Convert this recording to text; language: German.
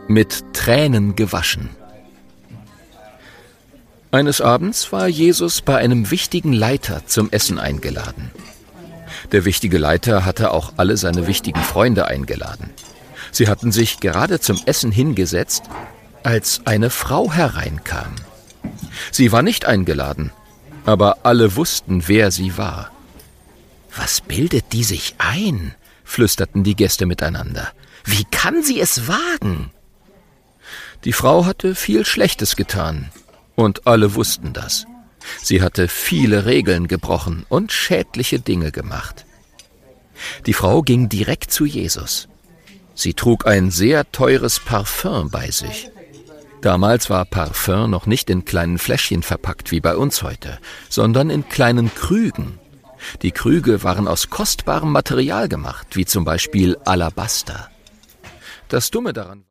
mit Tränen gewaschen. Eines Abends war Jesus bei einem wichtigen Leiter zum Essen eingeladen. Der wichtige Leiter hatte auch alle seine wichtigen Freunde eingeladen. Sie hatten sich gerade zum Essen hingesetzt, als eine Frau hereinkam. Sie war nicht eingeladen, aber alle wussten, wer sie war. »Was bildet die sich ein?« flüsterten die Gäste miteinander. »Wie kann sie es wagen?« Die Frau hatte viel Schlechtes getan, und alle wussten das. Sie hatte viele Regeln gebrochen und schädliche Dinge gemacht. Die Frau ging direkt zu Jesus. Sie trug ein sehr teures Parfüm bei sich. Damals war Parfüm noch nicht in kleinen Fläschchen verpackt wie bei uns heute, sondern in kleinen Krügen. Die Krüge waren aus kostbarem Material gemacht, wie zum Beispiel Alabaster. Das Dumme daran